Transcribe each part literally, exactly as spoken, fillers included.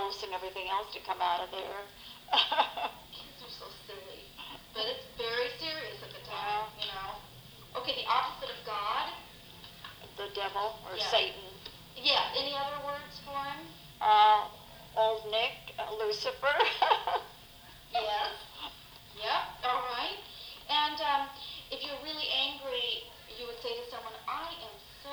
nose and everything else to come out of there. Kids are so silly. But it's very serious at the time, yeah. You know. Okay, the opposite of God? The devil or yeah. Satan. Yeah, any other words for him? Uh, old Nick, uh, Lucifer. Yes. Yep, all right. And um, if you're really angry, you would say to someone, I am so...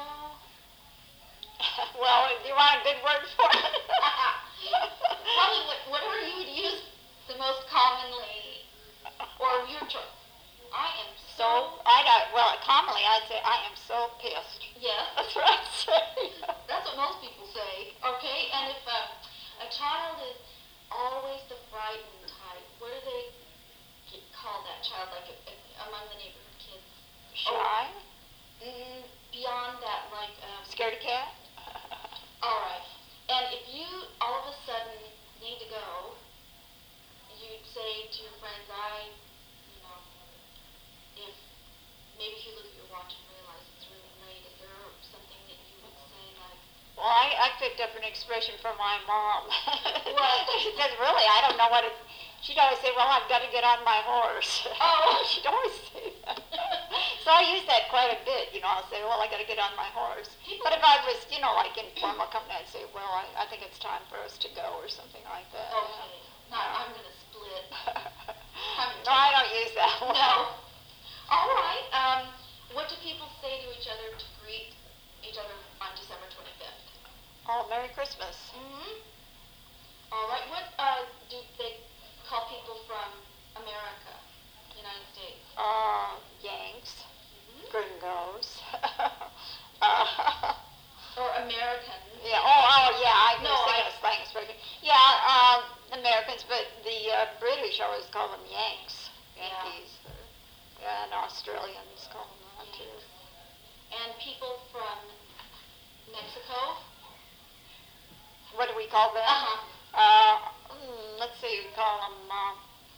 Well, do you want a good word for it? Probably what, whatever you would use the most commonly, or your choice. I am so... So, I got, well, commonly I'd say, I am so pissed. Yes. That's what I'd say. That's what most people say, okay? And if uh, a child is always the frightened type, what do they get, call that child, like uh, among the neighborhood kids? Shy? Oh, mm, beyond that, like... Um, Scaredy cat? All right. And if you all of a sudden need to go, you'd say to your friends, I, you know, if maybe if you look at your watch and realize it's really late, is there something that you would say like... Well, I, I picked up an expression from my mom. What? She says, really, I don't know what it... She'd always say, well, I've got to get on my horse. Oh. She'd always say that. So I use that quite a bit, you know. I'll say, well, I got to get on my horse. But if I was, you know, like in formal company, I'd say, well, I, I think it's time for us to go or something like that. Okay. No, I'm going to split. No, I don't use that one. No. All right. Um, what do people say to each other to greet each other on December twenty-fifth? Oh, Merry Christmas. Mm-hmm. All right. What uh, do they call people from America, United States? Uh, Yanks. Mm-hmm. Gringos. uh, or Americans. Yeah, oh, oh yeah, I was no, thinking I, of slang expression. Yeah, um, Americans, but the uh, British always call them Yanks. Yankees. Yeah. Or, yeah, and Australians call them that too. And people from Mexico? What do we call them? Uh-huh. Uh, mm, let's see, we call them, uh,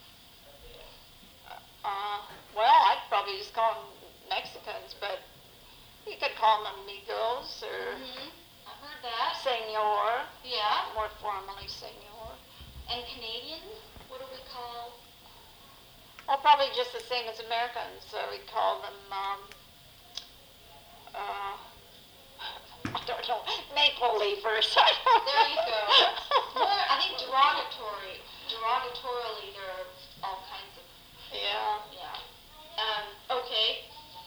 uh, well, I'd probably just call them Mexicans, but you could call them amigos or mm-hmm. I've heard that. senor. Yeah. More formally, senor. And Canadians, what do we call? Well, probably just the same as Americans. So we call them, um, uh, I don't know, maple leafers. There you go. More, I think derogatory, derogatorily, there are all kinds of. Yeah. Yeah. Um, okay.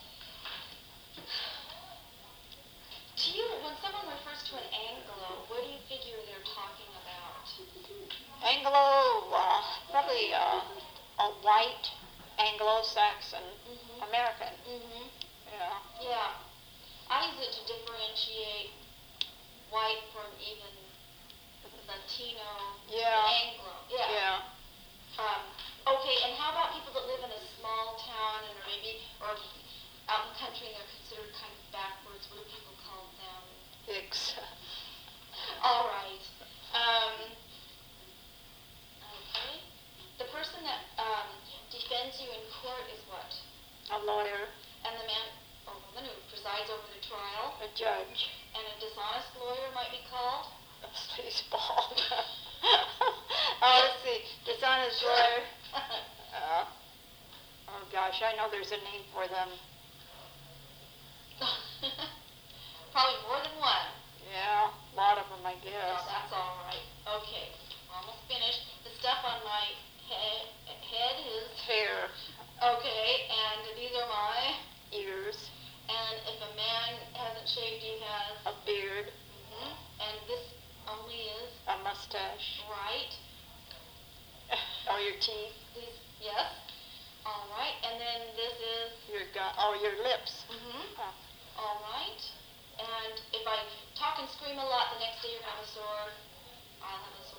Do you, when someone refers to an Anglo, what do you figure they're talking about? Anglo, uh, probably uh, a white Anglo-Saxon mm-hmm. American. Mm-hmm. Yeah. Yeah. I use it to differentiate white from even Latino, Yeah. Anglo. Yeah. Yeah. Um, okay, and how about people that live in a small town and or maybe or out in the country and they're considered kind of backwards? What do people call them? Hicks. All right. Um, okay. The person that um, defends you in court is what? A lawyer. And the man or woman who presides over the trial? A judge. And a dishonest lawyer might be called? He's bald. Oh, let's see. Dishonest lawyer. Uh, oh gosh, I know there's a name for them. Probably more than one. Yeah, a lot of them, I guess. No, that's all right. Okay, almost finished. The stuff on my head, head is... Hair. Okay, and these are my... Ears. And if a man hasn't shaved, he has... A beard. Mm-hmm. And this only is... A mustache. Right. Oh, your teeth. These, yes. All right, and then this is... Your gu- oh, your lips. Mm-hmm. Oh. All right. And if I talk and scream a lot, the next day you're going to have a sore... I'll have a